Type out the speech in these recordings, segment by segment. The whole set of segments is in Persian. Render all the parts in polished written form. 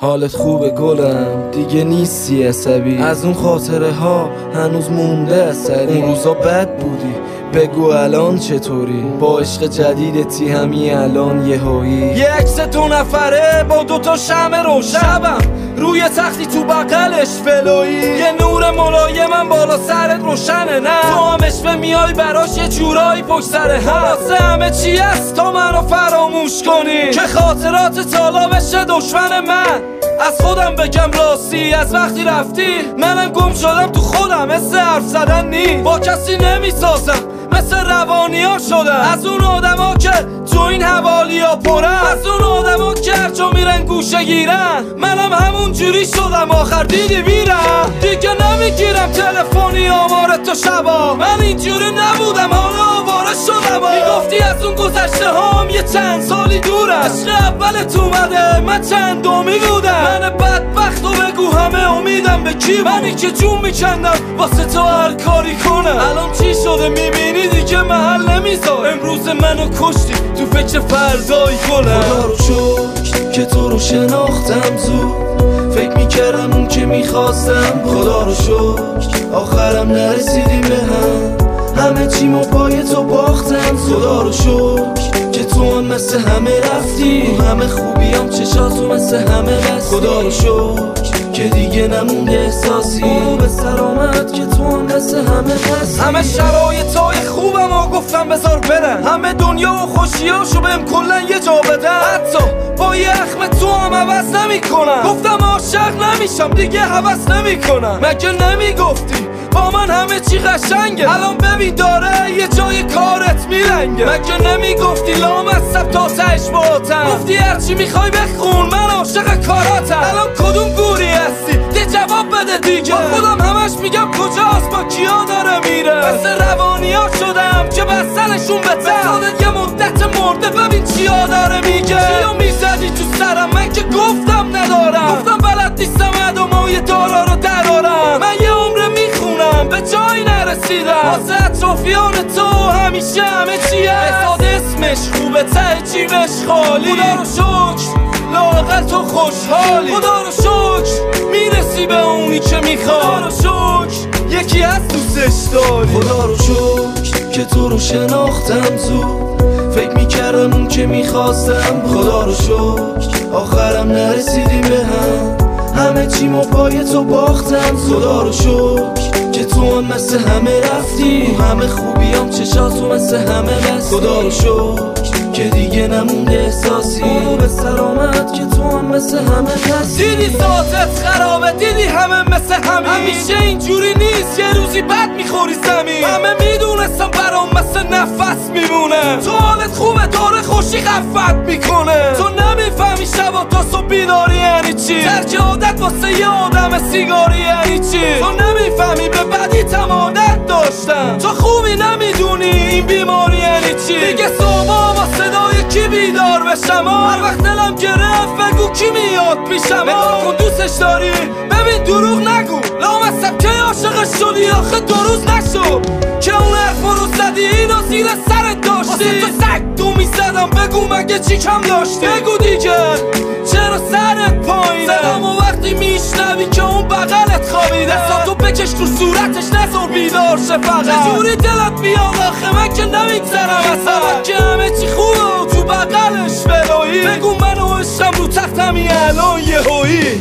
حالت خوبه گلم، دیگه نیستی عصبی، از اون خاطره ها هنوز مونده اثری. اون روزا بد بودی، بگو الان چطوری؟ با عشق جدیدتی همین الان یهویی یه عکس 2 نفره با 2 شمع روشن، شبم روی تختی تو بغلش فلویی، یه نور ملایمم بالا سرت روشنه، نه تو هم اشوه میای براش یه جورایی پشت سر هم. همه چی هست تا منو فراموش کنی که خاطرات تالا بشه دشمن من. از خودم بگم راستی، از وقتی رفتی منم گم شدم تو خودم، مثل حرف زدن نی با کسی نمیسازم، مثل روانی ها شدم، از اون آدم ها که تو این حوالی ها پرن، از اون آدم ها که هرچا میرن گوشه گیرن. منم همون جوری شدم، آخر دیدی میرم دیگه نمیگیرم تلفنی آمار تو شبا. من اینجوری نبودم، حالا آواره شدم. میگفتی از اون گذشته هام یه چند سالی دورم، عشق اولت اومده من چند دومی بودم. من بدبخت و بگو همه امیدم به کی بود؟ منی که جون میکندم واسه تو هر کاری کنم. الان چی شده میبینی دیگه محل نمیذار، امروز منو کشتی تو فکر فردای گلم. خدا رو شکر که تو رو شناختم زود، فکر میکردم اون که میخواستم. خدا رو شکر آخرم نرسیدیم به هم، همه چیمو پای تو باختم. خدا رو شکر که تو هم مثل همه رفتی، همه خوبیام چشاتو مثل همه بستی. خدا رو شکر که دیگه نمونده احساسی، به سلامت که تو هم مثل همه هستی. همه شرایطای خوبم و گفتم بذار برن، همه دنیا و خوشیاشو بهم کلن یه جا بدن. حتی با یه اخم تو هم عوض نمی کنم، گفتم عاشق نمیشم دیگه هوس نمی کنم. مگه نمیگفتی با من همه چی قشنگه؟ الان ببین داره یه جای کارت میلنگه. مگه نمیگفتی لامصب تا تهش باتم؟ گفتی هرچی میخوای بخون من عاشق کاراتم. الان کدوم گوری هستی؟ ده جواب بده دیگه. با خودم همش میگم کجاست، با کیا داره میره؟ مثل روانی ها شدم که بستنشون بتم. خودت یه مدت مرده ببین چیا داره میگه. چیا میزدی تو سرم من که گفتم ندارم، گفتم بلد نیستم ادامای دارا رو درارم. من یه عمر میخونم به جایی نرسیدم، واسه اطرافیان تو همیشه همه چیه. احساد اسمش خوبه ته جیبش خالی. خدا رو شکر لااقل تو خوشحالی. خدا رو شکر میرسی به اونی که میخوای. خدا رو شکر یکی از دوستش داری. خدا رو شکر که تو رو شناختم زود، فکر میکردم اون که میخواستم. خدا رو شکر آخرم نرسیدیم به هم، همه چیمو پای تو باختم. خدا رو شکر که تو هم مثل همه رفتی، همه خوبیام چشاتو مثل همه بستی. خدا رو شکر که دیگه نمونده احساسی، به سلامت که تو هم مثل همه هستی. دیدی ذاتت خرابه، دیدی همه مثل همین، همیشه اینجوری نیست، یه روزی بد میخوری زمین. همه میدونستم برام مثل نفس میمونه، تو حالت خوبه داره خوشی خفت میکنه. تو نمیفهمی شبا تا صبح بیداری یعنی چی، ترک عادت واسه یه آدم سیگاری یعنی چی. تو نمیفهمی به بدی عادت داشتم، تو خوبی نمیدونی این بیماری یعنی چی. دیگه صبح با صدای کی بیدار بشم، هر وقت دلم گرفت بگو کی میاد پیشم. نگاه کن دوستش داری ببین دروغ نگو، لامصب که عاشقش شدی آخه 2 روز نشد که اون حرفا رو زدی اینو زیر سرت داشتی. واسه تو سگ تو میزدم بگو مگه چی کم داشتی. بگو دیگه چرا سرت پایینه، صدامو وقتی میشنوی که اون بغلت خوابیده. دستاتو بکش تو صورتش نذار بیدار شه فقط. چجوری دلت بیاد آخه من که نمیگذرم اصلا، که همه چی خوبه و تو بغلش فلایی. بگو منو عشقم رو تختمی الان یهویی.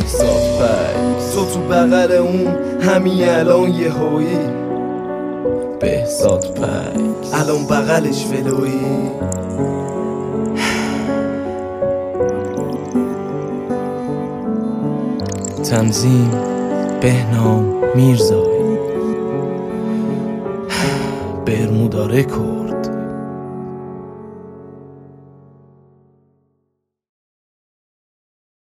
تو تو بغل اون همین الان یهویی. بهزاد پکس الان بغلش فلایی. تنظیم بهنام میرزایی. برمودا رکورد.